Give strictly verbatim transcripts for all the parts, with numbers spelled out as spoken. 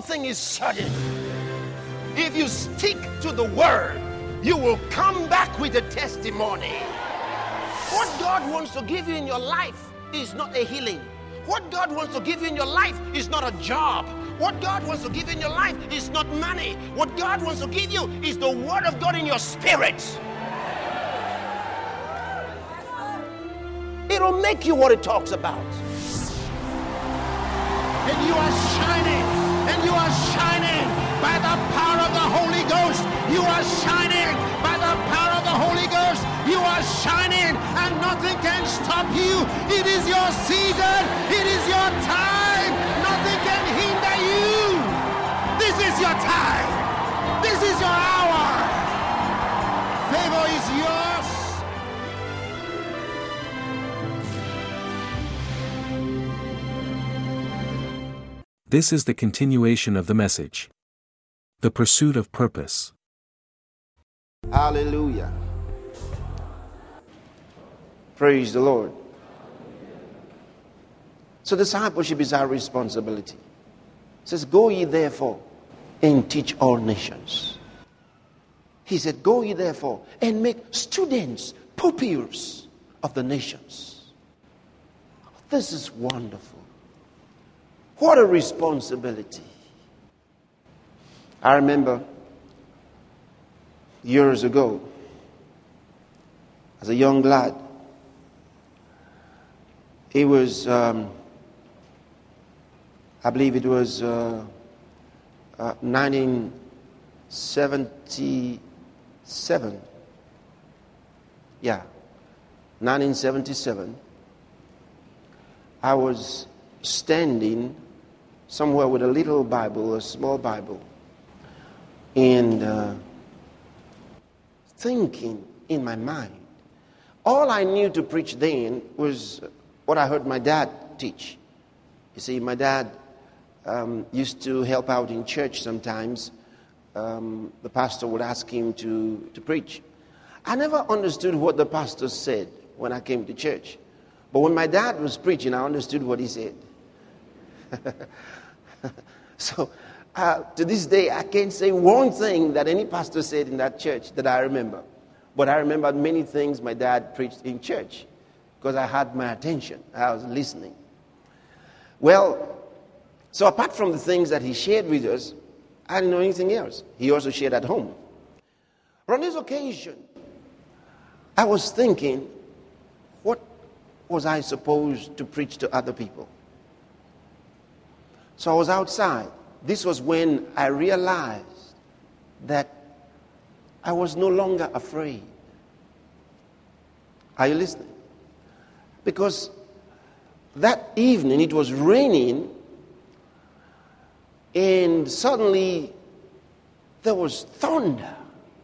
thing is certain. If you stick to the word, you will come back with a testimony. What God wants to give you in your life is not a healing. What God wants to give you in your life is not a job. What God wants to give you in your life is not money. What God wants to give you is the word of God in your spirit. It'll make you what it talks about. And you are shining, and you are shining by the power of the Holy Ghost. You are shining by the power of the Holy Ghost. You are shining, and nothing can stop you. It is your season. It is your time. Nothing can hinder you. This is your time. This is your hour. Favor is yours. This is the continuation of the message. The pursuit of purpose. Hallelujah. Praise the Lord. So discipleship is our responsibility. It says, go ye therefore and teach all nations. He said, go ye therefore and make students, pupils of the nations. This is wonderful. What a responsibility. I remember years ago, as a young lad, it was, um, I believe it was uh, uh, nineteen seventy-seven. Yeah, nineteen seventy-seven. I was standing somewhere with a little Bible, a small Bible, and uh, thinking in my mind. All I knew to preach then was what I heard my dad teach. You see, my dad um, used to help out in church sometimes. Um, the pastor would ask him to, to preach. I never understood what the pastor said when I came to church. But when my dad was preaching, I understood what he said. So, uh, to this day, I can't say one thing that any pastor said in that church that I remember. But I remember many things my dad preached in church because I had my attention. I was listening. Well, so apart from the things that he shared with us, I didn't know anything else. He also shared at home. But on this occasion, I was thinking, what was I supposed to preach to other people? So I was outside. This was when I realized that I was no longer afraid. Are you listening? Because that evening it was raining, and suddenly there was thunder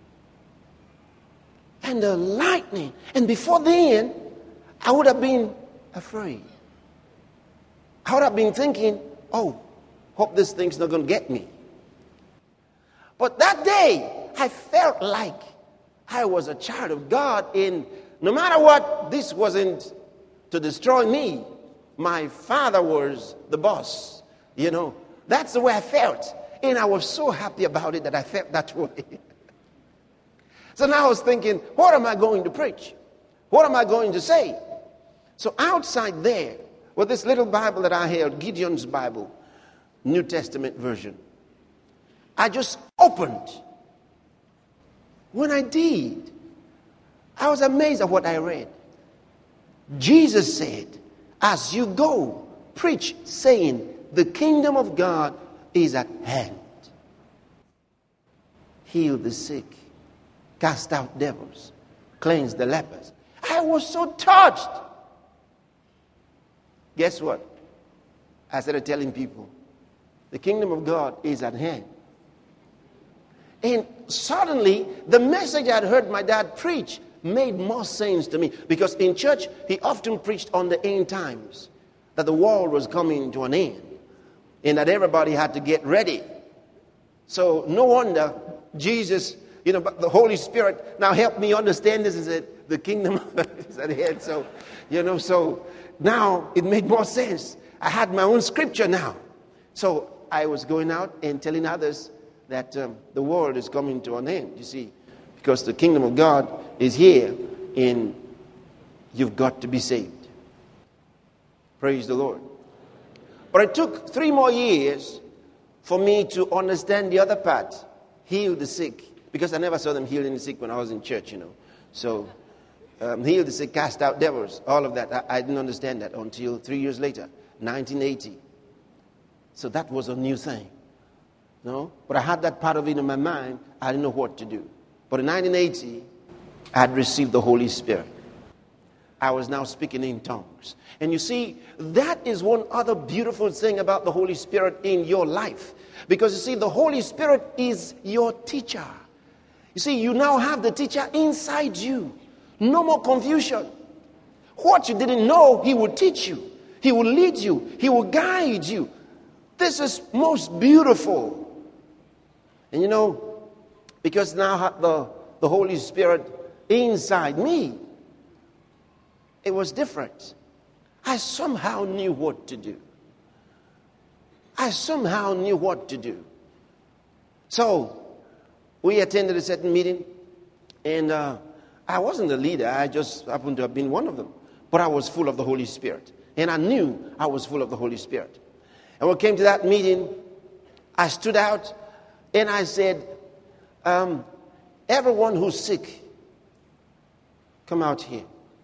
and the lightning. And before then, I would have been afraid. I would have been thinking, oh, hope this thing's not going to get me. But that day, I felt like I was a child of God, and no matter what, this wasn't to destroy me. My father was the boss, you know. That's the way I felt. And I was so happy about it that I felt that way. So now I was thinking, what am I going to preach? What am I going to say? So outside there, with this little Bible that I held, Gideon's Bible, New Testament version, I just opened. When I did, I was amazed at what I read. Jesus said, as you go, preach, saying, the kingdom of God is at hand. Heal the sick, cast out devils, cleanse the lepers. I was so touched. Guess what? I started telling people, the kingdom of God is at hand. And suddenly, the message I'd heard my dad preach made more sense to me. Because in church, he often preached on the end times, that the world was coming to an end, and that everybody had to get ready. So no wonder Jesus, you know, but the Holy Spirit now helped me understand this and said, the kingdom is at hand. So, you know, so now it made more sense. I had my own scripture now. So I was going out and telling others that um, the world is coming to an end, you see, because the kingdom of God is here and you've got to be saved. Praise the Lord. But it took three more years for me to understand the other part, heal the sick, because I never saw them healing the sick when I was in church, you know. So, um, heal the sick, cast out devils, all of that. I, I didn't understand that until three years later, nineteen eighty. So that was a new thing. No? But I had that part of it in my mind. I didn't know what to do. But in nineteen eighty, I had received the Holy Spirit. I was now speaking in tongues. And you see, that is one other beautiful thing about the Holy Spirit in your life. Because you see, the Holy Spirit is your teacher. You see, you now have the teacher inside you. No more confusion. What you didn't know, he will teach you. He will lead you. He will guide you. This is most beautiful. And you know, because now I have the, the Holy Spirit inside me, it was different. I somehow knew what to do. I somehow knew what to do. So, we attended a certain meeting, and uh, I wasn't the leader. I just happened to have been one of them. But I was full of the Holy Spirit. And I knew I was full of the Holy Spirit. And when we came to that meeting, I stood out, and I said, um, everyone who's sick, come out here.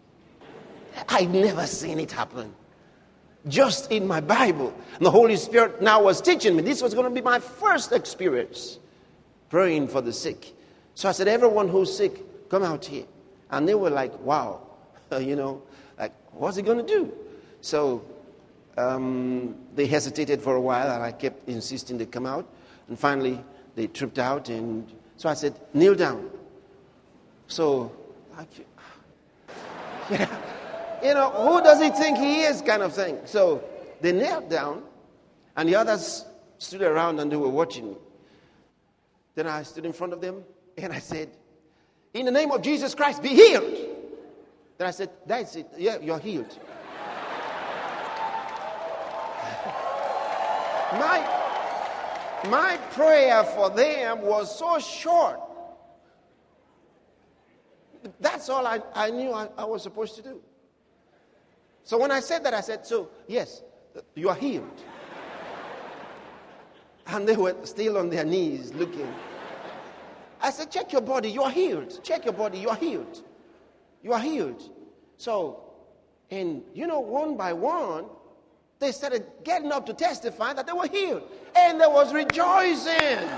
I'd never seen it happen. Just in my Bible. And the Holy Spirit now was teaching me. This was going to be my first experience praying for the sick. So I said, everyone who's sick, come out here. And they were like, wow. You know, like, what's he going to do? So um, they hesitated for a while, and I kept insisting they come out. And finally, they tripped out. And so I said, kneel down. So, like, yeah. You know, who does he think he is, kind of thing. So they knelt down, and the others stood around and they were watching me. Then I stood in front of them, and I said, in the name of Jesus Christ, be healed. Then I said, that's it. Yeah, you're healed. my, my prayer for them was so short. That's all I, I knew I, I was supposed to do. So when I said that, I said, so, yes, you are healed. And they were still on their knees looking. I said, check your body, you are healed. Check your body, you are healed. You are healed. So, and you know, one by one, they started getting up to testify that they were healed. And there was rejoicing.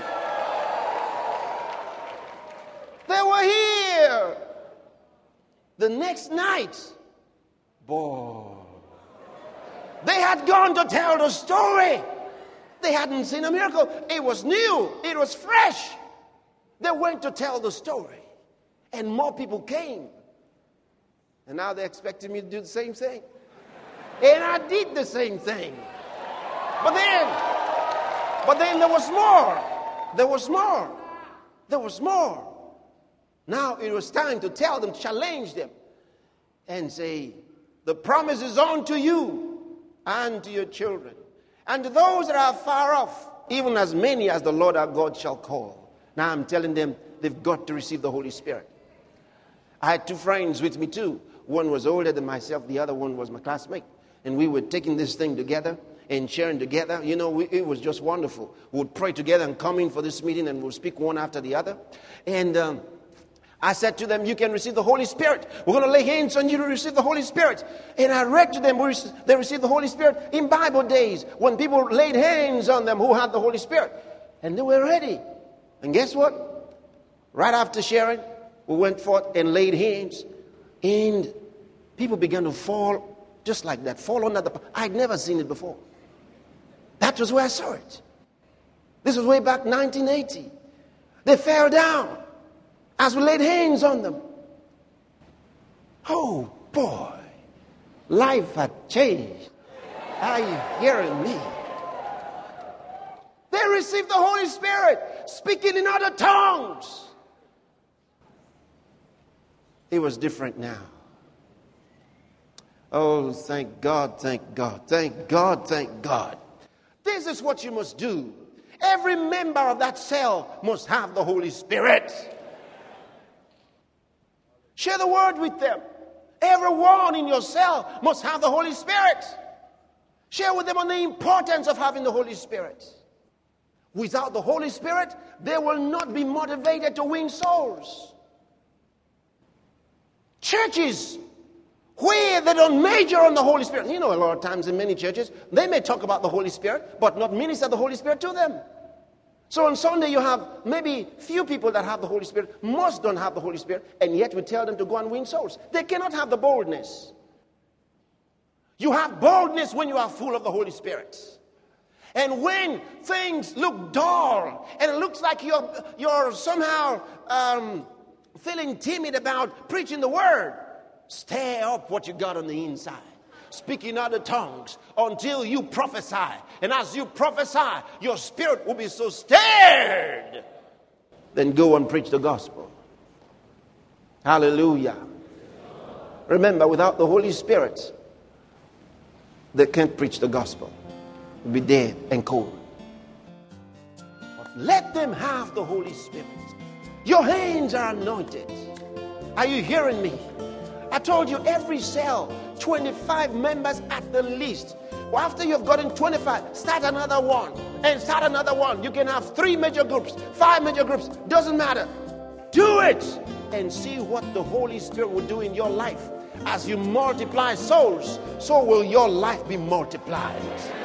They were here. The next night, boy, they had gone to tell the story. They hadn't seen a miracle. It was new. It was fresh. They went to tell the story. And more people came. And now they're expecting me to do the same thing. And I did the same thing. But then, but then there was more. There was more. There was more. Now it was time to tell them, challenge them, and say, the promise is on to you and to your children, and to those that are far off, even as many as the Lord our God shall call. Now I'm telling them they've got to receive the Holy Spirit. I had two friends with me too. One was older than myself, the other one was my classmate. And we were taking this thing together and sharing together. You know, we, it was just wonderful. We would pray together and come in for this meeting, and we'll speak one after the other. And um, I said to them, you can receive the Holy Spirit. We're going to lay hands on you to receive the Holy Spirit. And I read to them, they received the Holy Spirit in Bible days when people laid hands on them who had the Holy Spirit. And they were ready. And guess what? Right after sharing, we went forth and laid hands. And people began to fall just like that. Fall under the... I'd never seen it before. That was where I saw it. This was way back nineteen eighty. They fell down as we laid hands on them. Oh, boy. Life had changed. Are you hearing me? They received the Holy Spirit, speaking in other tongues. It was different now. Oh, thank God, thank God, thank God, thank God. This This is what you must do. Every member of that cell must have the Holy Spirit. Share the word with them. Everyone in your cell must have the Holy Spirit. Share with them on the importance of having the Holy Spirit. Without the Holy Spirit, they will not be motivated to win souls. Churches where they don't major on the Holy Spirit. You know, a lot of times in many churches, they may talk about the Holy Spirit, but not minister the Holy Spirit to them. So on Sunday you have maybe few people that have the Holy Spirit. Most don't have the Holy Spirit, and yet we tell them to go and win souls. They cannot have the boldness. You have boldness when you are full of the Holy Spirit. And when things look dull, and it looks like you're, you're somehow um, feeling timid about preaching the word, stir up what you got on the inside. Speak in other tongues until you prophesy. And as you prophesy, your spirit will be so stirred. Then go and preach the gospel. Hallelujah. Remember, without the Holy Spirit, they can't preach the gospel. They'll be dead and cold. But let them have the Holy Spirit. Your hands are anointed. Are you hearing me? I told you every cell, twenty-five members at the least. Well, after you've gotten twenty-five, start another one and start another one. You can have three major groups, five major groups, doesn't matter. Do it and see what the Holy Spirit will do in your life. As you multiply souls, so will your life be multiplied.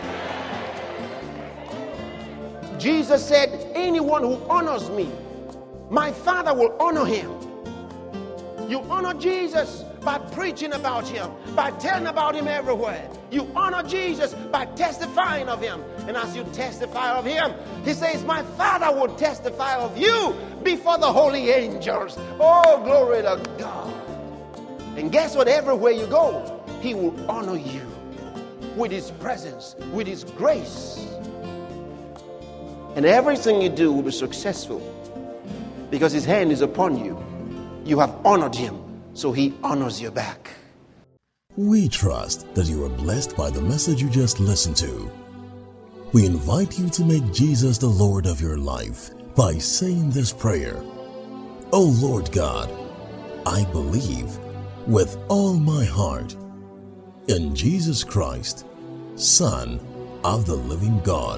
Jesus said, anyone who honors me, my Father will honor him. You honor Jesus by preaching about him, by telling about him everywhere. You honor Jesus by testifying of him. And as you testify of him, he says, my Father will testify of you before the holy angels. Oh, glory to God. And guess what? Everywhere you go, he will honor you with his presence, with his grace. And everything you do will be successful because his hand is upon you. You have honored him, so he honors you back. We trust that you are blessed by the message you just listened to. We invite you to make Jesus the Lord of your life by saying this prayer. Oh Lord God, I believe with all my heart in Jesus Christ, Son of the living God.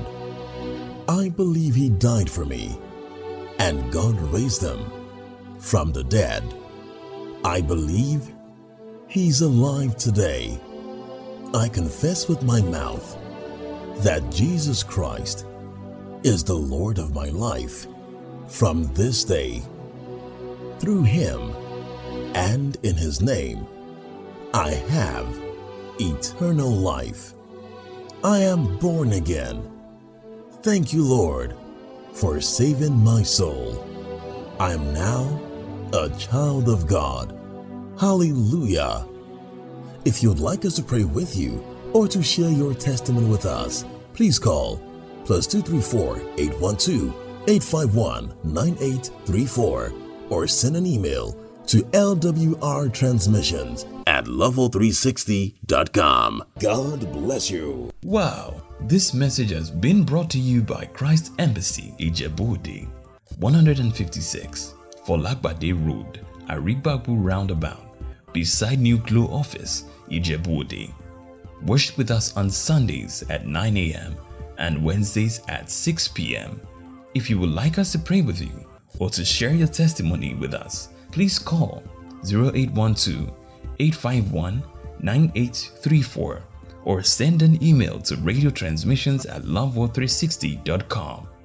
I believe he died for me and God raised him from the dead. I believe he's alive today. I confess with my mouth that Jesus Christ is the Lord of my life from this day. Through him and in his name, I have eternal life. I am born again. Thank you, Lord, for saving my soul. I am now a child of God. Hallelujah. If you'd like us to pray with you or to share your testimony with us, please call plus two three four, eight one two, eight five one, nine eight three four or send an email to L W R transmissions at level three sixty dot com. God bless you. Wow, this message has been brought to you by Christ Embassy, Ijebu-Ode, one fifty-six, Folagbade Road, Arigbabu Roundabout, beside New Glow Office, Ijebu-Ode. Worship with us on Sundays at nine a.m. and Wednesdays at six p.m. If you would like us to pray with you or to share your testimony with us, please call zero eight one two, eight five one, nine eight three four or send an email to radio transmissions at love world three sixty dot com.